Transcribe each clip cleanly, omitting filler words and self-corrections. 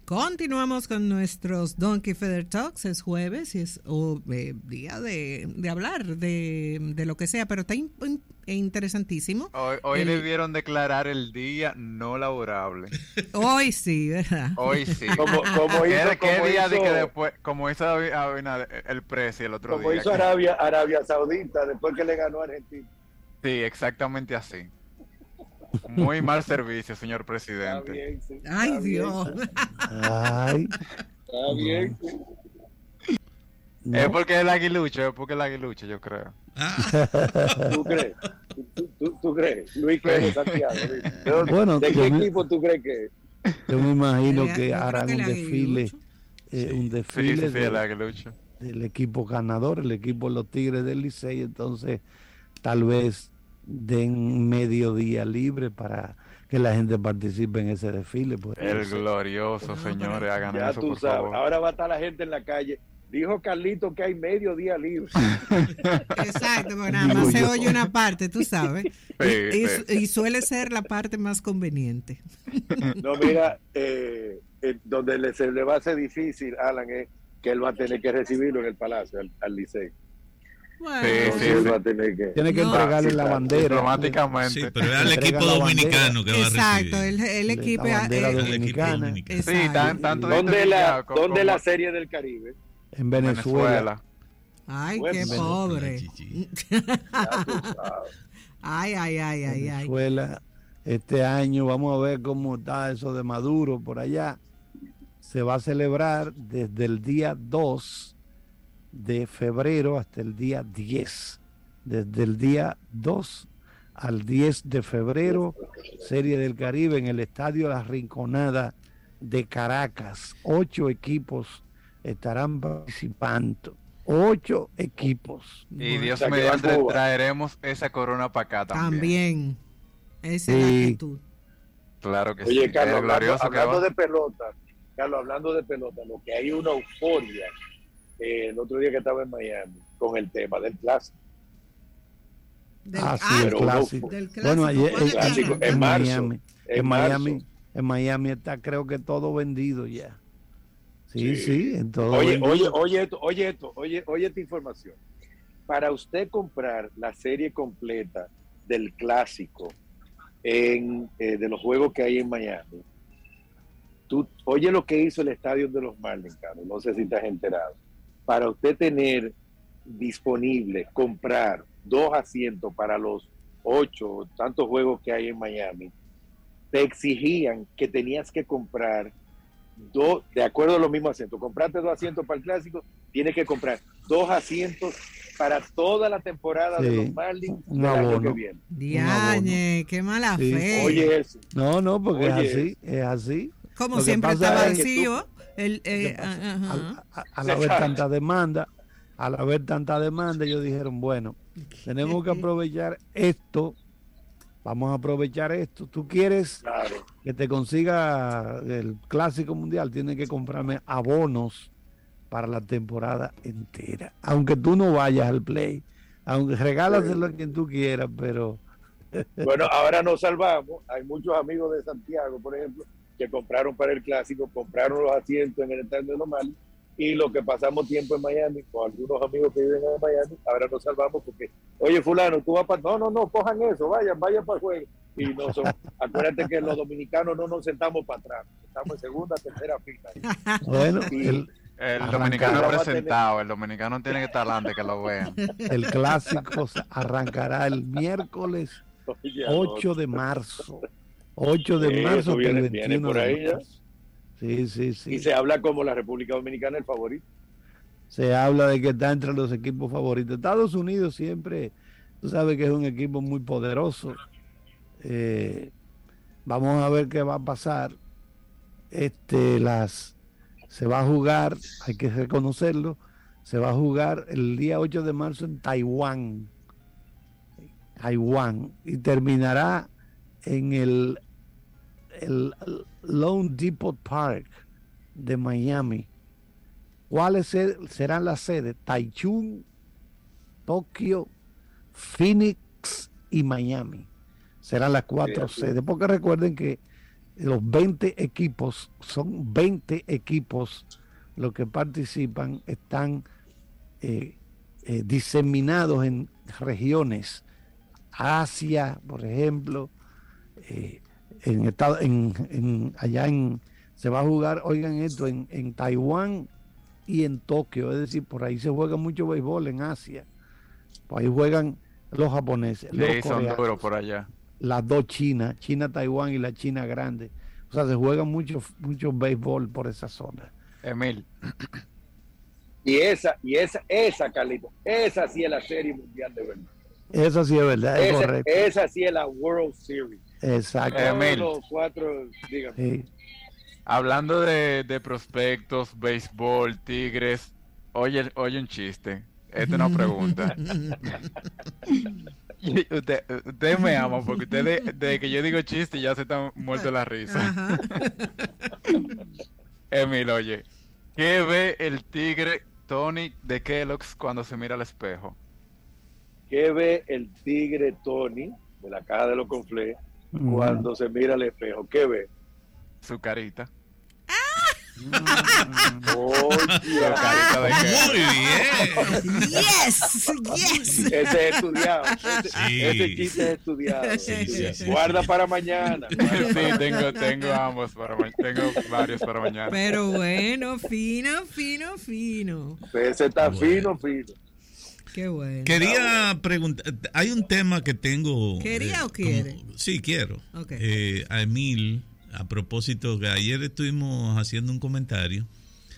Continuamos con nuestros Donkey Feather Talks. Es jueves y es día de hablar de lo que sea, pero está interesantísimo. Hoy debieron declarar el día no laborable. Hoy sí, ¿verdad? Hoy sí. ¿Qué día de que después, como hizo el precio el otro día? Como hizo Arabia Saudita después que le ganó a Argentina. Sí, exactamente así. Muy mal servicio, señor presidente. Bien, sí, ay, Dios. Ay. Está bien. Sí. No. Es porque el aguilucho, yo creo. ¿Tú crees? ¿Tú crees? Luis, que es de Santiago. Bueno, ¿De qué equipo tú crees que es? Yo me imagino que Yo harán creo que un el desfile, aguilucho. un desfile Sí, el aguilucho. del equipo ganador, el equipo de los Tigres del Licey. Entonces, tal vez den mediodía libre para que la gente participe en ese desfile. Pues. El glorioso, señores, hagan Ya eso, tú por sabes. favor. Ahora va a estar la gente en la calle. Dijo Carlito que hay mediodía libre. Exacto, porque nada más se oye una parte, tú sabes. Sí. Y suele ser la parte más conveniente. No, mira, donde se le va a hacer difícil, Alan, es que él va a tener que recibirlo en el Palacio, al Licey. Bueno, Sí. Él va a tener que... Tiene que No. entregarle la Claro, bandera. Diplomáticamente. Sí, pero es al Entrega equipo la dominicano que va a exacto, recibir. el equipo. La bandera Al equipo dominicana. dominicano. Sí, Exacto. tanto ¿Dónde como la serie del Caribe? En Venezuela. Ay, Bueno, qué pobre. Ya tú sabes. Ay. Venezuela. Este año vamos a ver cómo está eso de Maduro por allá. Se va a celebrar desde el día 2 de febrero hasta el día 10. Desde el día 2 al 10 de febrero, Serie del Caribe en el Estadio La Rinconada de Caracas. 8 equipos estarán participando. 8 equipos. Y Dios O sea, que mediante va a Cuba. traeremos esa corona para acá también. También. Esa es la Sí. actitud. Claro que sí. Oye, Carlos, Es glorioso que hablando va. hablando de pelota, lo que hay una euforia el otro día que estaba en Miami con el tema del clásico. Sí, el pero clásico. del clásico. Bueno, ayer ¿Cuándo el clásico empieza? en marzo. Miami, En marzo. En Miami está creo que todo vendido ya. Sí, en todo Oye, vendido. oye esta información. Para usted comprar la serie completa del clásico de los juegos que hay en Miami, oye lo que hizo el estadio de los Marlins, Carlos, no sé si estás enterado. Para usted tener disponible, comprar 2 asientos para los 8 tantos juegos que hay en Miami, te exigían que tenías que comprar de acuerdo a los mismos asientos. Compraste 2 asientos para el clásico, tienes que comprar 2 asientos para toda la temporada de los Marlins un del año abono. que viene. Diañe, qué mala Sí. fe. Oye, eso. No, porque Oye, es así. Como Lo que siempre pasa está es que vacío. Al haber tanta demanda, ellos dijeron, bueno, tenemos que aprovechar esto, vamos a aprovechar esto. Tú quieres Claro. que te consiga el Clásico Mundial, tienes que comprarme abonos para la temporada entera. Aunque tú no vayas al play, aunque regálaselo a quien tú quieras, pero... Bueno, ahora nos salvamos. Hay muchos amigos de Santiago, por ejemplo, que compraron para el clásico, compraron los asientos en el estadio de los Marlins, y lo que pasamos tiempo en Miami, con algunos amigos que viven en Miami, ahora nos salvamos porque, oye, fulano, tú vas para... No, cojan eso, vayan para el juego. Y no son... Acuérdate que los dominicanos no nos sentamos para atrás, estamos en segunda, tercera fila. Bueno, Y El Arranca. dominicano Vamos a presentado, el dominicano tiene que estar adelante, que lo vean. el Clásico arrancará el miércoles oye, 8 de marzo. 8 de marzo Eso hasta el viene 21 por de ahí ya. marzo. Sí. Y se habla como la República Dominicana el favorito. Se habla de que está entre los equipos favoritos. Estados Unidos siempre, tú sabes que es un equipo muy poderoso. Vamos a ver qué va a pasar. Se va a jugar, hay que reconocerlo, se va a jugar el día 8 de marzo en Taiwán, y terminará en el Lone Depot Park de Miami. ¿Cuáles serán las sedes? Taichung, Tokio, Phoenix y Miami. Serán las 4 sedes. Porque recuerden que los 20 equipos, son 20 equipos los que participan, están diseminados en regiones. Asia, por ejemplo, se va a jugar, oigan esto, en Taiwán y en Tokio, es decir, por ahí se juega mucho béisbol en Asia, por ahí juegan los japoneses, los coreanos, son duros por allá. Las dos Chinas, China, Taiwán y la China grande, o sea, se juega mucho béisbol por esa zona. Emil. Y esa, Carlito, esa sí es la serie mundial de verdad. Eso sí es verdad, es correcto. Esa sí es la World Series. Exacto. Emil. Los cuatro, dígame. Sí. Hablando de prospectos, béisbol, Tigres, oye un chiste. Esta es una pregunta. Ustedes me aman porque ustedes, desde que yo digo chiste, ya se están muertos la risa. Emil, oye, ¿qué ve el tigre Tony de Kellogg's cuando se mira al espejo? ¿Qué ve el tigre Tony de la caja de los conflés cuando se mira al espejo? ¿Qué ve? Su carita. Carita de muy bien. Yes. Ese es estudiado. Ese chiste es estudiado. Sí. Guarda para mañana. Sí, tengo ambos tengo varios para mañana. Pero bueno, fino. Ese está fino. Qué bueno. Quería preguntar, hay un tema que tengo. ¿Quería o quiere? Sí, quiero. Okay. A Emil, a propósito, que ayer estuvimos haciendo un comentario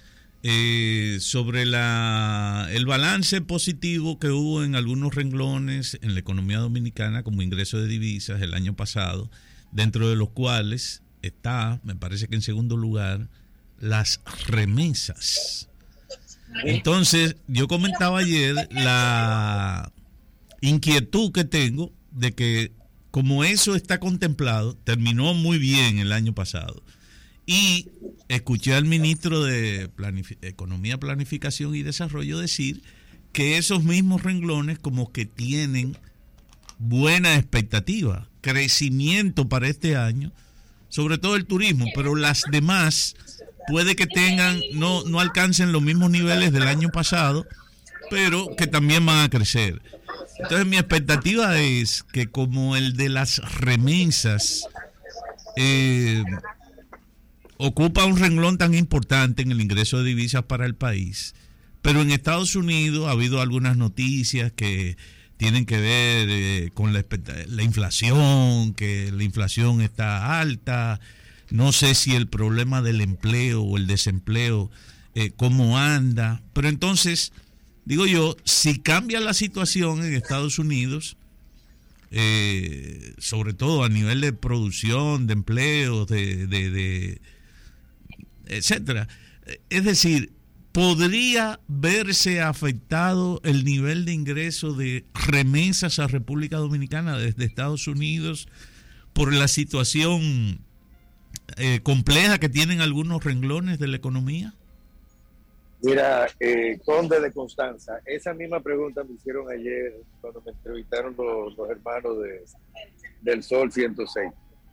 sobre el balance positivo que hubo en algunos renglones en la economía dominicana como ingreso de divisas el año pasado, dentro de los cuales está, me parece que en segundo lugar, las remesas. Entonces, yo comentaba ayer la inquietud que tengo de que como eso está contemplado, terminó muy bien el año pasado. Y escuché al ministro de Economía, Planificación y Desarrollo decir que esos mismos renglones como que tienen buena expectativa, crecimiento para este año, sobre todo el turismo, pero las demás puede que tengan, no alcancen los mismos niveles del año pasado, pero que también van a crecer. Entonces mi expectativa es que como el de las remesas ocupa un renglón tan importante en el ingreso de divisas para el país, pero en Estados Unidos ha habido algunas noticias que tienen que ver con la inflación, que la inflación está alta. No sé si el problema del empleo o el desempleo, cómo anda. Pero entonces, digo yo, si cambia la situación en Estados Unidos, sobre todo a nivel de producción, de empleo, de etcétera, es decir, ¿podría verse afectado el nivel de ingreso de remesas a República Dominicana desde Estados Unidos por la situación compleja que tienen algunos renglones de la economía? Mira, Conde de Constanza, esa misma pregunta me hicieron ayer cuando me entrevistaron los hermanos del Sol 106.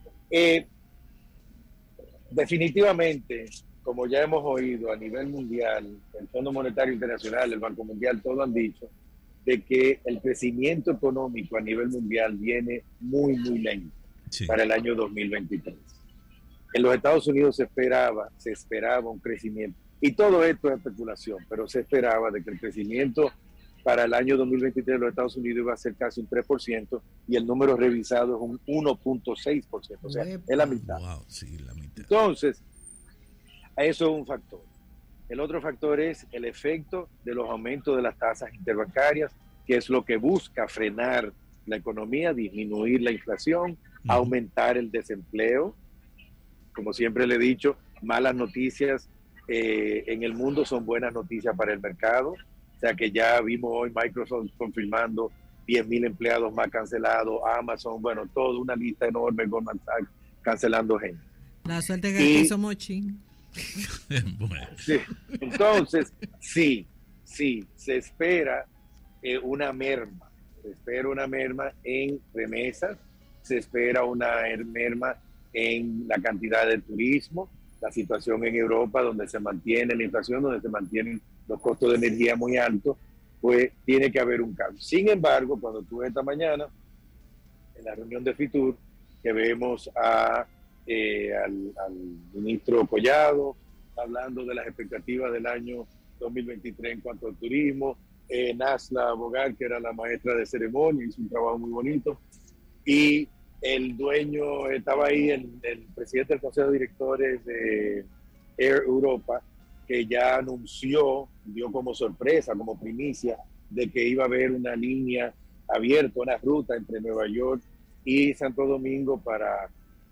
Definitivamente, como ya hemos oído a nivel mundial, el Fondo Monetario Internacional, el Banco Mundial, todos han dicho de que el crecimiento económico a nivel mundial viene muy, muy lento para el año 2023. En los Estados Unidos se esperaba un crecimiento, y todo esto es especulación, pero se esperaba de que el crecimiento para el año 2023 en los Estados Unidos iba a ser casi un 3%, y el número revisado es un 1.6%, o sea, es la mitad. Wow, sí, la mitad. Entonces, eso es un factor. El otro factor es el efecto de los aumentos de las tasas interbancarias, que es lo que busca frenar la economía, disminuir la inflación, aumentar el desempleo. Como siempre le he dicho, malas noticias en el mundo son buenas noticias para el mercado. O sea que ya vimos hoy Microsoft confirmando 10,000 empleados más cancelados, Amazon, bueno, toda una lista enorme, Goldman Sachs cancelando gente. La suerte que aquí somos ching. Bueno. Sí. Entonces, sí, se espera una merma. Se espera una merma en remesas, se espera una merma en la cantidad de turismo, la situación en Europa donde se mantiene la inflación, donde se mantienen los costos de energía muy altos, pues tiene que haber un cambio. Sin embargo, cuando tú esta mañana, en la reunión de Fitur, que vemos al ministro Collado hablando de las expectativas del año 2023 en cuanto al turismo, Nasla Bogar, que era la maestra de ceremonia, hizo un trabajo muy bonito, y el dueño estaba ahí, el presidente del Consejo de Directores de Air Europa, que ya anunció, dio como sorpresa, como primicia, de que iba a haber una línea abierta, una ruta entre Nueva York y Santo Domingo para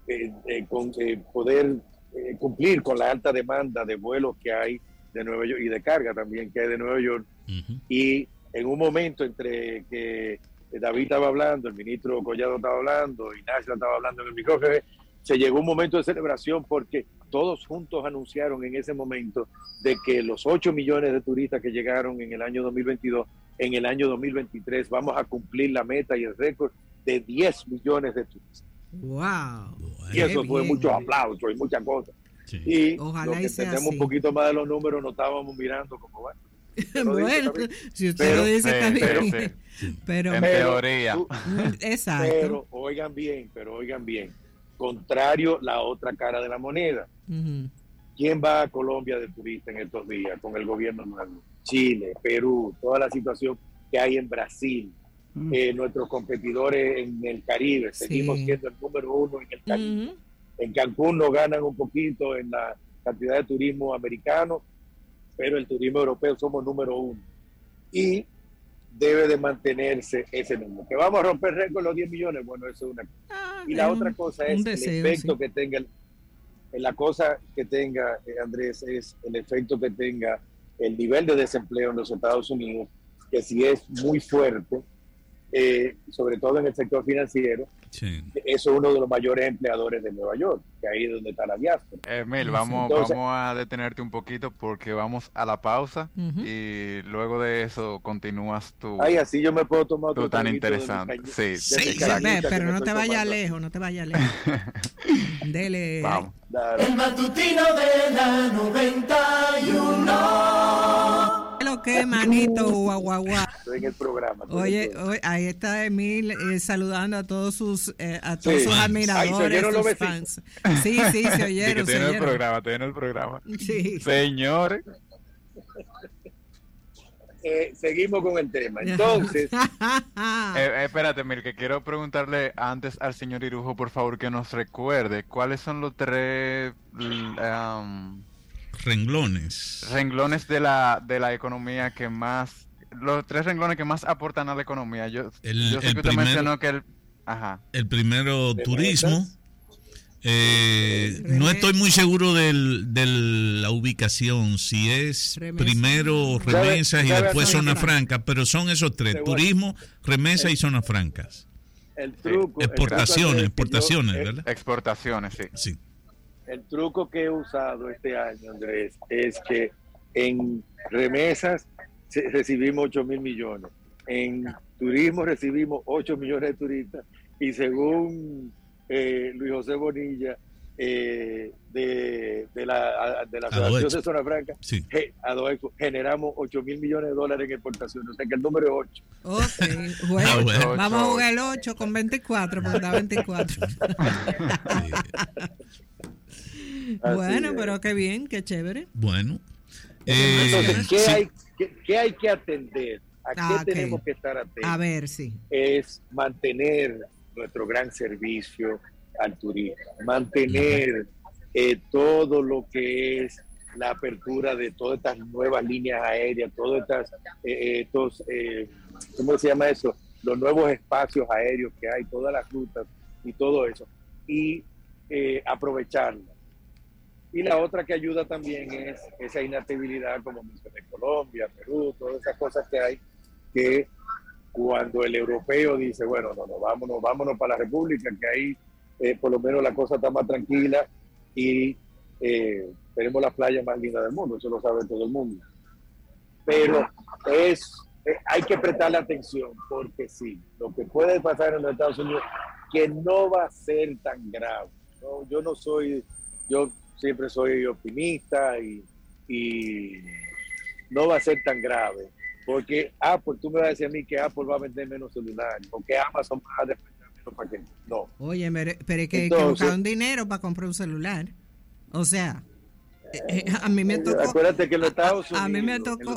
poder cumplir con la alta demanda de vuelos que hay de Nueva York y de carga también que hay de Nueva York. Uh-huh. Y en un momento entre que David estaba hablando, el ministro Collado estaba hablando y Nasla estaba hablando en el micrófono, se llegó un momento de celebración porque todos juntos anunciaron en ese momento de que los 8 millones de turistas que llegaron en el año 2022, en el año 2023 vamos a cumplir la meta y el récord de 10 millones de turistas. ¡Wow! Y eso fue muchos aplausos y muchas cosas. Sí. Y ojalá lo que entendemos un poquito más de los números, nos estábamos mirando como bueno. Bueno, si usted lo dice, está bien. Pero en teoría. Exacto. Pero oigan bien, contrario la otra cara de la moneda. Uh-huh. ¿Quién va a Colombia de turista en estos días con el gobierno nuevo? Chile, Perú, toda la situación que hay en Brasil. Nuestros competidores en el Caribe, seguimos siendo el número 1 en el Caribe. Uh-huh. En Cancún nos ganan un poquito en la cantidad de turismo americano, pero el turismo europeo somos número 1. Y debe de mantenerse ese número. Que vamos a romper récord los 10 millones, bueno, eso es una cosa. Y la otra cosa es deseo, el efecto que tenga, la cosa que tenga, Andrés, es el efecto que tenga el nivel de desempleo en los Estados Unidos, que si es muy fuerte, sobre todo en el sector financiero, sí. Eso es uno de los mayores empleadores de Nueva York, que ahí es donde está la diáspora. Emil, vamos a detenerte un poquito porque vamos a la pausa y luego de eso continúas tú. Ay, así yo me puedo tomar otro tan interesante. Sí, pero no te vayas lejos, Dele. Vamos. Dale. El matutino de la 91. Lo que manito, guaguaguá. Estoy en el programa. Oye, ahí está Emil saludando a todos sus admiradores, sus fans. Sí, se oyeron. Tiene el programa. Sí. Señores. Seguimos con el tema. Entonces, espérate, Emil, que quiero preguntarle antes al señor Irujo, por favor, que nos recuerde cuáles son los 3 renglones de la economía que más, los 3 renglones que más aportan a la economía. Yo sé que usted mencionó que el primero, turismo. No estoy muy seguro de la ubicación, si es primero remesas y después zonas francas, pero son esos 3, turismo, remesas y zonas francas. El truco, exportaciones, ¿verdad? Exportaciones, sí. El truco que he usado este año, Andrés, es que en remesas recibimos 8,000 millones. En turismo recibimos 8 millones de turistas. Y según Luis José Bonilla, de la Asociación de Zona Franca, sí. Generamos 8,000 millones de dólares en exportaciones. O sea que el número es 8. Okay. Bueno, vamos a jugar el 8 con 24, porque da 24. Bueno, pero qué bien, qué chévere. Bueno. Entonces, ¿qué hay que atender? ¿A qué tenemos que estar atentos? A ver, sí. Es mantener nuestro gran servicio al turismo, mantener todo lo que es la apertura de todas estas nuevas líneas aéreas, todas estas, ¿cómo se llama eso? Los nuevos espacios aéreos que hay, todas las rutas y todo eso, y aprovecharlo. Y la otra que ayuda también es esa inestabilidad, como mencioné, Colombia, Perú, todas esas cosas que hay, que cuando el europeo dice, bueno, vámonos para la República, que ahí por lo menos la cosa está más tranquila y tenemos la playa más linda del mundo, eso lo sabe todo el mundo. Pero hay que prestarle atención, porque sí, lo que puede pasar en los Estados Unidos, que no va a ser tan grave, No, yo siempre soy optimista y no va a ser tan grave. Porque Apple, tú me vas a decir a mí que Apple va a vender menos celulares, o que Amazon va a depender menos para que no. Oye, pero es que buscar un dinero para comprar un celular. O sea, a mí me tocó. Acuérdate que en los Estados Unidos, a mí me tocó,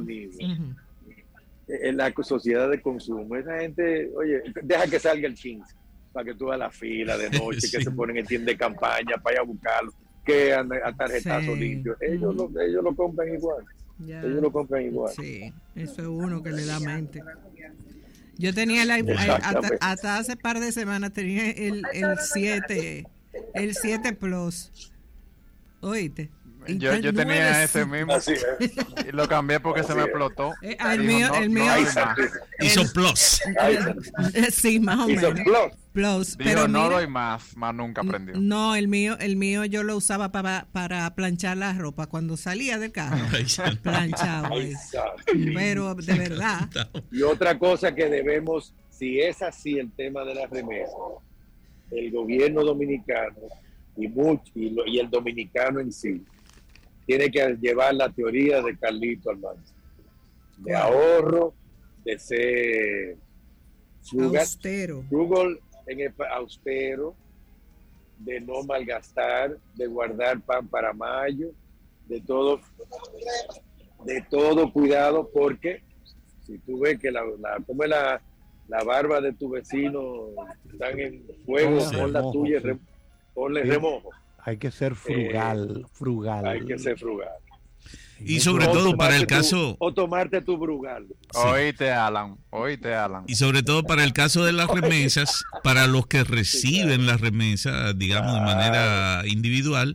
en la sociedad de consumo, esa gente, oye, deja que salga el 15 para que tú veas la fila de noche, que se ponen en tienda de campaña para ir a buscarlo, que a tarjetazo limpio. Ellos lo compran igual. Ya. Ellos lo compran igual. Sí, eso es uno que le da mente. Yo tenía hasta hace par de semanas tenía el 7 Plus. ¿Oíste? Yo tenía ese mismo y lo cambié porque se me explotó. El mío hizo Plus. Sí, más o menos. Plus, pero no doy más nunca aprendió. No, el mío yo lo usaba para planchar la ropa cuando salía del carro. Planchaba. Pero de verdad. Y otra cosa que debemos, si es así el tema de las remesas, el gobierno dominicano y el dominicano en sí tiene que llevar la teoría de Carlito Almanza, de ahorro, de ser austero, austero, de no malgastar, de guardar pan para mayo, de todo cuidado, porque si tú ves que la barba de tu vecino están en fuego, pon la tuya, ponle remojo. Hay que ser frugal. Hay que ser frugal. Y sobre todo para el caso... O tomarte tu brugal. Sí. Oíste, Alan. Y sobre todo para el caso de las remesas, para los que reciben las remesas, digamos, de manera individual,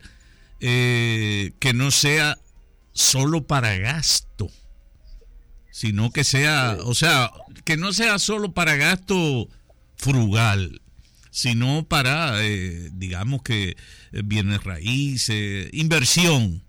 que no sea solo para gasto, sino que sea, o sea, que no sea solo para gasto frugal, sino para, digamos que bienes raíces, inversión,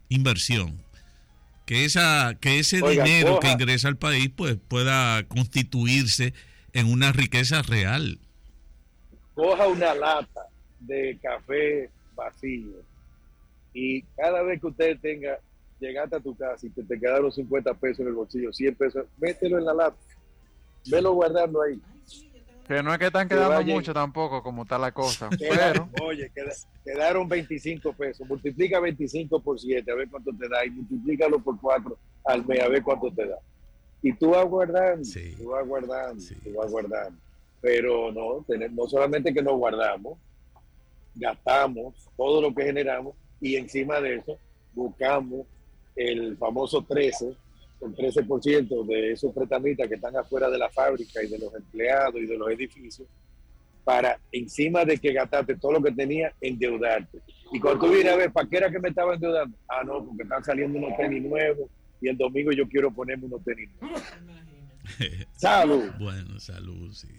que ese dinero que ingresa al país pues pueda constituirse en una riqueza real. Coja una lata de café vacío y cada vez que usted llegaste a tu casa y te quedaron 50 pesos en el bolsillo, 100 pesos, mételo en la lata, velo guardando ahí. Que no es que están quedando mucho tampoco, como está la cosa. Pero oye, quedaron 25 pesos. Multiplica 25 por 7, a ver cuánto te da. Y multiplícalo por 4 al mes, a ver cuánto te da. Y tú vas guardando, tú vas guardando. Pero no solamente que nos guardamos, gastamos todo lo que generamos y encima de eso buscamos el famoso 13%, el 13% de esos pretamistas que están afuera de la fábrica y de los empleados y de los edificios, para encima de que gastaste todo lo que tenía, endeudarte. Y cuando tú vienes a ver, ¿para qué era que me estaba endeudando? Ah, no, porque están saliendo unos tenis nuevos y el domingo yo quiero ponerme unos tenis nuevos. ¡Salud! Bueno, salud, sí.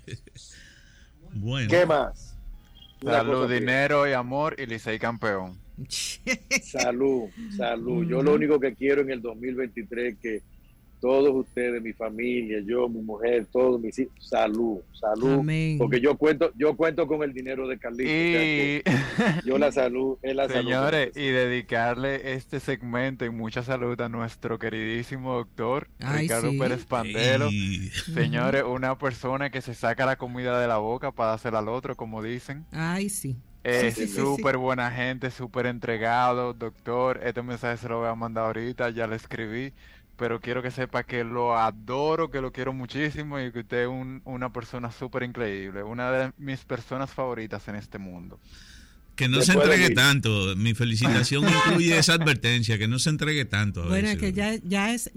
Bueno. ¿Qué más? Salud, dinero y amor y Licey campeón. Salud. Yo lo único que quiero en el 2023 es que todos ustedes, mi familia, yo, mi mujer, todos mis hijos, salud. Amén. Porque yo cuento con el dinero de Carlitos. Y yo la salud es la salud. Señores, y dedicarle este segmento y mucha salud a nuestro queridísimo doctor Ricardo Pérez Pandelo. Señores, una persona que se saca la comida de la boca para dársela al otro, como dicen. Ay, sí. Es súper buena gente, súper entregado, doctor. Este mensaje se lo voy a mandar ahorita, ya lo escribí, pero quiero que sepa que lo adoro, que lo quiero muchísimo y que usted es una persona súper increíble, una de mis personas favoritas en este mundo. Que no se entregue tanto. Mi felicitación incluye esa advertencia, que no se entregue tanto. Bueno, es que ya es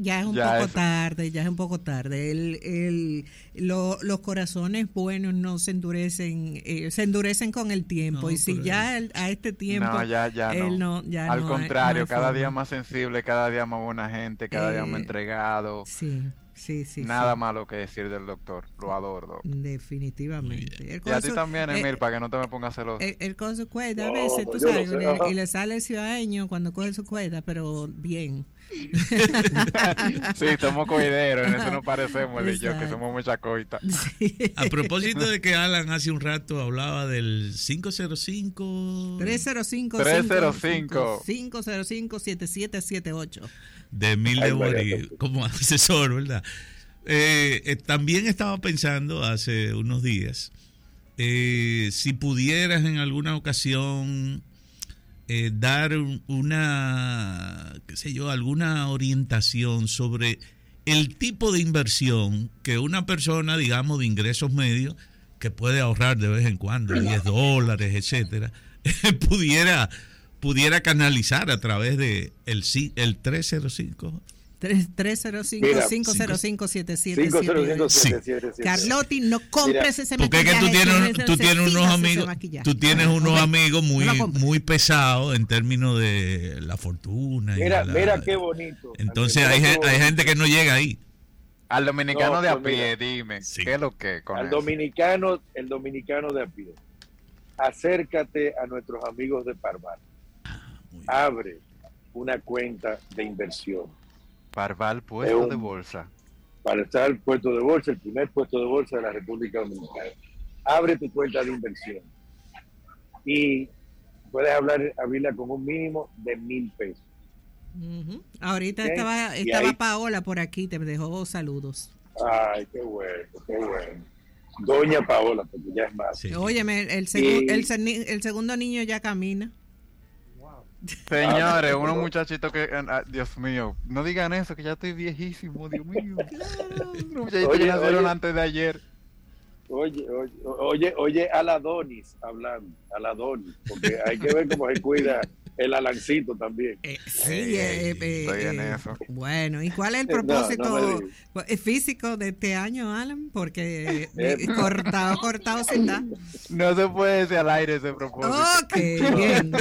un poco tarde. Los corazones buenos no se endurecen con el tiempo. No, y si ya a este tiempo al contrario, cada día más sensible, cada día más buena gente, cada día más entregado. Sí. Nada malo que decir del doctor, lo adoro. Definitivamente. Y a ti también, Emil, para que no te me pongas celoso. El coge su cuenta, a veces, tú sabes, y le sale el ciudadano cuando coge su cuenta, pero bien. Sí, somos coideros, en eso nos parecemos, él y yo, que somos mucha coita. Sí. A propósito de que Alan hace un rato hablaba del 505... 305-505-7778. De Emil de Borí, como asesor, ¿verdad? También estaba pensando hace unos días, si pudieras en alguna ocasión dar alguna orientación sobre el tipo de inversión que una persona, digamos, de ingresos medios, que puede ahorrar de vez en cuando, $10, etcétera, pudiera canalizar a través de el 305. 305-505-7778. Carlotti, no compres ese maquillaje. Porque es que tú tienes unos amigos muy pesados en términos de la fortuna. Mira qué bonito. Entonces hay gente que no llega ahí. Al dominicano de a pie, dime, ¿qué es lo que con el dominicano de a pie? Acércate a nuestros amigos de Parval. Abre una cuenta de inversión. Parval, puesto de bolsa. Para estar el puesto de bolsa, el primer puesto de bolsa de la República Dominicana. Abre tu cuenta de inversión y puedes abrirla con un mínimo de $1,000. Ahorita estaba Paola por aquí, te dejó saludos. Ay, qué bueno. Doña Paola, porque ya es más. Sí. Óyeme, el segundo niño ya camina. Señores, unos muchachitos que, Dios mío, no digan eso, que ya estoy viejísimo, Dios mío. Unos muchachitos que nacieron antes de ayer. Oye, a la Donis hablando, porque hay que ver cómo se cuida el Alancito también. Estoy en eso. Bueno, ¿y cuál es el propósito físico de este año, Alan? Porque cortado se está. No se puede decir al aire ese propósito. Ok, bien.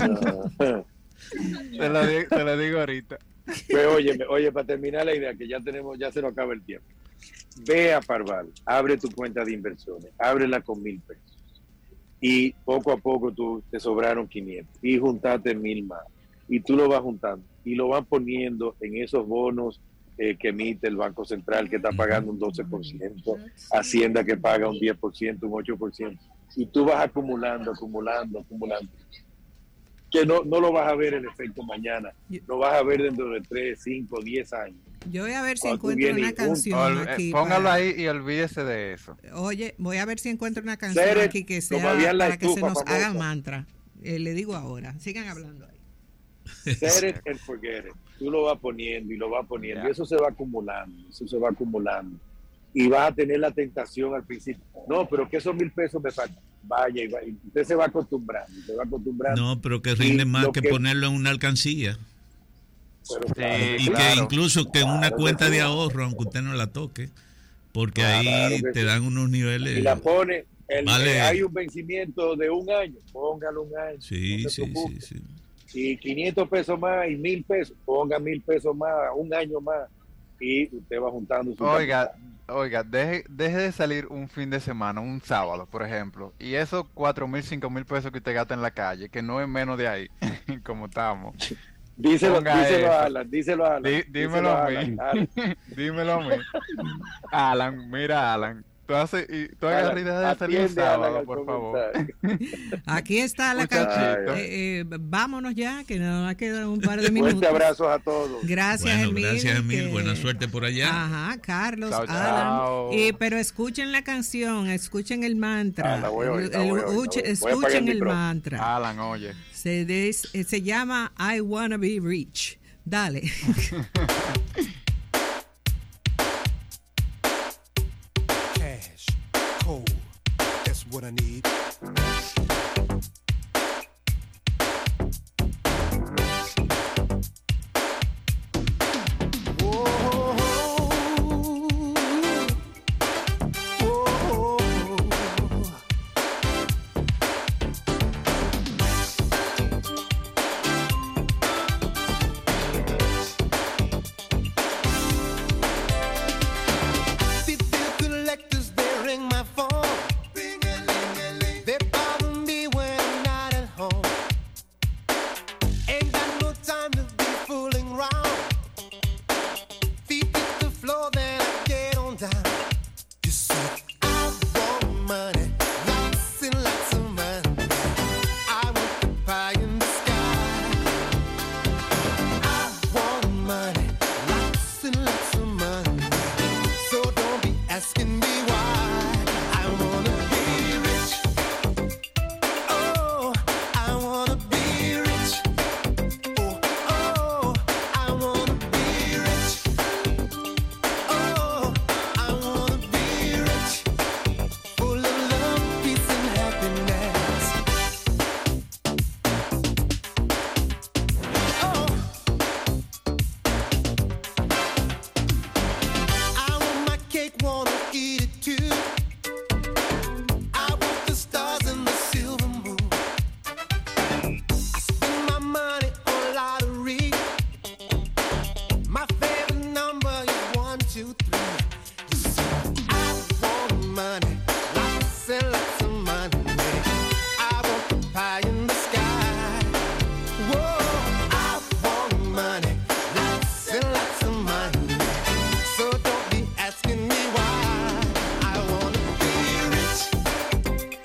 Te lo digo ahorita. Pues oye, para terminar la idea, que ya se nos acaba el tiempo. Ve a Parval, abre tu cuenta de inversiones, ábrela con $1,000. Y poco a poco tú te sobraron 500 y juntaste 1,000 más. Y tú lo vas juntando y lo vas poniendo en esos bonos que emite el Banco Central, que está pagando un 12%, Hacienda que paga un 10%, un 8%. Y tú vas acumulando. Que no lo vas a ver el efecto mañana, lo vas a ver dentro de 3, 5, 10 años. Yo voy a ver si encuentro una canción aquí. Póngalo ahí y olvídese de eso. Oye, voy a ver si encuentro una canción aquí que sea para que se nos haga mantra. Le digo ahora, sigan hablando ahí. Set it and forget it. Tú lo vas poniendo y y eso se va acumulando, y vas a tener la tentación al principio. No, pero que esos $1,000 me faltan. Vaya, y usted se va acostumbrando. No, pero que rinde más que ponerlo en una alcancía. Que incluso que en una cuenta de ahorro, aunque usted no la toque, porque ahí te dan unos niveles. Y la pone, hay un vencimiento de un año, póngalo un año. Sí. Y $500 más y $1,000, ponga $1,000 más, un año más, y usted va juntando su Oiga, deje de salir un fin de semana, un sábado, por ejemplo, y esos $4,000, $5,000 que usted gasta en la calle, que no es menos de ahí, como estamos. Díselo a Alan. Dímelo a mí. Dímelo a mí. Alan, mira, Alan. Tú hagas ideas de salir un sábado, por favor. Aquí está la canción. Vámonos ya, que nos ha quedado un par de minutos. Fuerte abrazos a todos. Gracias, Emil. Gracias, Emil. Buena suerte por allá. Ajá, Carlos, chao, Alan. Pero escuchen la canción, escuchen el mantra. Escuchen el mantra. Alan, oye. Se llama I Wanna Be Rich. Dale. Cash, cold, that's what I need.